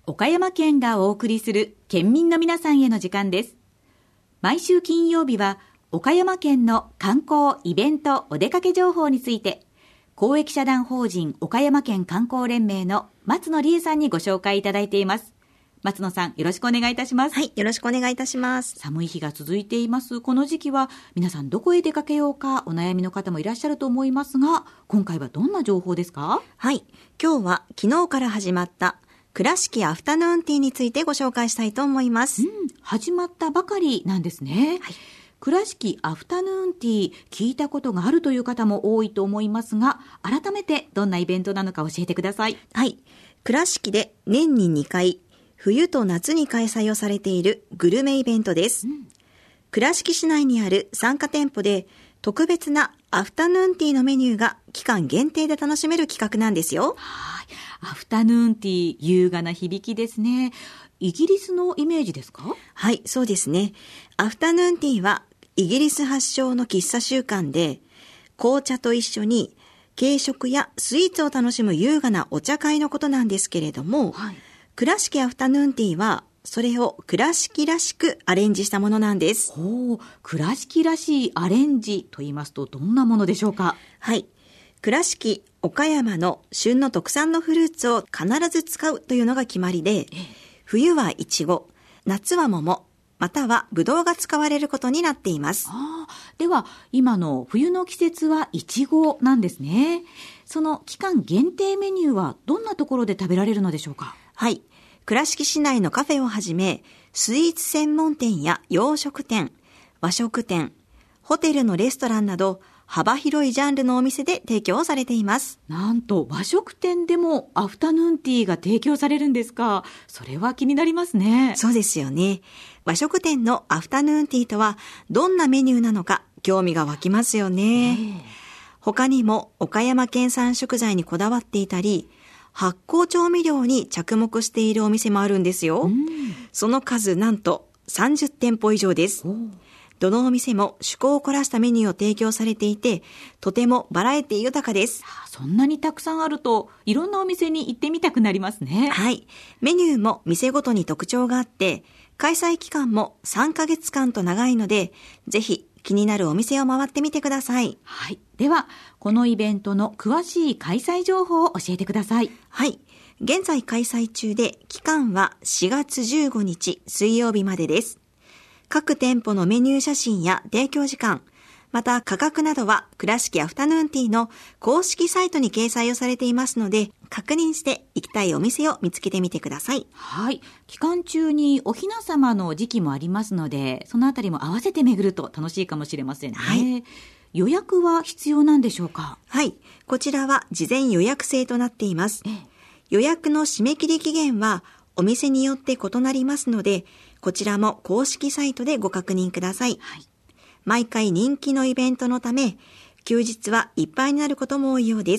岡山県がお送りする県民の皆さんへの時間です。毎週金曜日は岡山県の観光、イベント、お出かけ情報について公益社団法人岡山県観光連盟の松野理恵さんにご紹介いただいています。松野さん、よろしくお願いいたします。 はい、よろしくお願いいたします。 寒い日が続いていますこの時期は、皆さんどこへ出かけようかお悩みの方もいらっしゃると思いますが、今回はどんな情報ですか？ はい、今日は昨日から始まった倉敷アフタヌーンティーについてご紹介したいと思います。 始まったばかりなんですね。はい、倉敷アフタヌーンティー、聞いたことがあるという方も多いと思いますが、改めてどんなイベントなのか教えてください。 はい、倉敷で年に2回冬と夏に開催をされているグルメイベントです。倉敷市内にある参加店舗で特別なアフタヌーンティーのメニューが期間限定で楽しめる企画なんですよ。 はい、アフタヌーンティー、優雅な響きですね。イギリスのイメージですか？ はい、そうですね。アフタヌーンティーはイギリス発祥の喫茶習慣で、紅茶と一緒に軽食やスイーツを楽しむ優雅なお茶会のことなんですけれども、はい、倉敷アフタヌーンティーはそれを倉敷らしくアレンジしたものなんです。 倉敷らしいアレンジと言いますとどんなものでしょうか？ はい、倉敷、岡山の旬の特産のフルーツを必ず使うというのが決まりで、冬はイチゴ、夏は桃、またはブドウが使われることになっています。 では今の冬の季節はイチゴなんですね。その期間限定メニューはどんなところで食べられるのでしょうか？ はい、倉敷市内のカフェをはじめ、スイーツ専門店や洋食店、和食店、ホテルのレストランなど幅広いジャンルのお店で提供されています。 なんと和食店でもアフタヌーンティーが提供されるんですか？それは気になりますね。 そうですよね。和食店のアフタヌーンティーとはどんなメニューなのか興味が湧きますよね。他にも岡山県産食材にこだわっていたり、発酵調味料に着目しているお店もあるんですよ。その数なんと30店舗以上です。どのお店も趣向を凝らしたメニューを提供されていて、とてもバラエティ豊かです。 そんなにたくさんあるといろんなお店に行ってみたくなりますね。 はい、メニューも店ごとに特徴があって、開催期間も3ヶ月間と長いので、ぜひ気になるお店を回ってみてください。 はい、ではこのイベントの詳しい開催情報を教えてください。 はい、現在開催中で、期間は4月15日水曜日までです。各店舗のメニュー写真や提供時間、また価格などは倉敷アフタヌーンティーの公式サイトに掲載をされていますので、確認して行きたいお店を見つけてみてください。 はい、期間中にお雛様の時期もありますので、そのあたりも合わせて巡ると楽しいかもしれませんね。はい、予約は必要なんでしょうか？ はい、こちらは事前予約制となっています。予約の締め切り期限はお店によって異なりますので、こちらも公式サイトでご確認ください。はい、毎回人気のイベントのため、休日はいっぱいになることも多いようです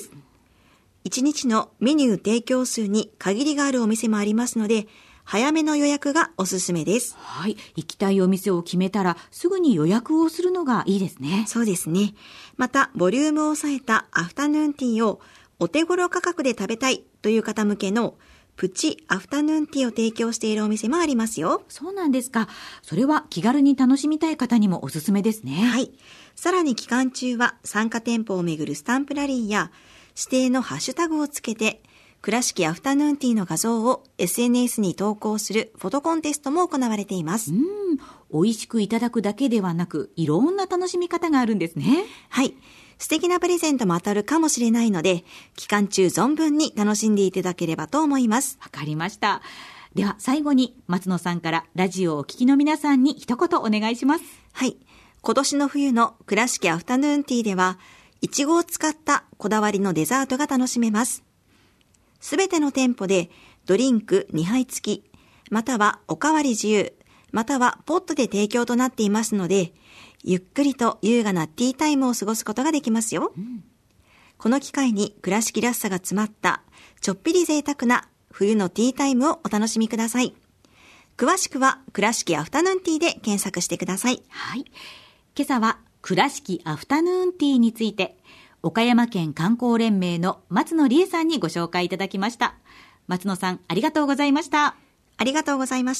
。1日のメニュー提供数に限りがあるお店もありますので、早めの予約がおすすめです。 はい、行きたいお店を決めたらすぐに予約をするのがいいですね。 そうですね。またボリュームを抑えたアフタヌーンティーをお手頃価格で食べたいという方向けのプチアフタヌーンティーを提供しているお店もありますよ。 そうなんですか。それは気軽に楽しみたい方にもおすすめですね。 はい。さらに期間中は参加店舗をめぐるスタンプラリーや指定のハッシュタグをつけて、倉敷アフタヌーンティーの画像を SNS に投稿するフォトコンテストも行われています。 美味しくいただくだけではなく、いろんな楽しみ方があるんですね。 はい。素敵なプレゼントも当たるかもしれないので、期間中存分に楽しんでいただければと思います。 わかりました。では最後に松野さんからラジオをお聞きの皆さんに一言お願いします。 はい。今年の冬の倉敷アフタヌーンティーでは、いちごを使ったこだわりのデザートが楽しめます。すべての店舗でドリンク2杯付き、またはおかわり自由、またはポットで提供となっていますので、ゆっくりと優雅なティータイムを過ごすことができますよ。この機会に倉敷らしさが詰まったちょっぴり贅沢な冬のティータイムをお楽しみください。詳しくは倉敷アフタヌーンティーで検索してください。 はい。今朝は倉敷アフタヌーンティーについて岡山県観光連盟の松野理恵さんにご紹介いただきました。 松野さん、ありがとうございました。 ありがとうございました。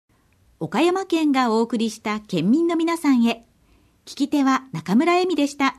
岡山県がお送りした県民の皆さんへ。聞き手は中村恵美でした。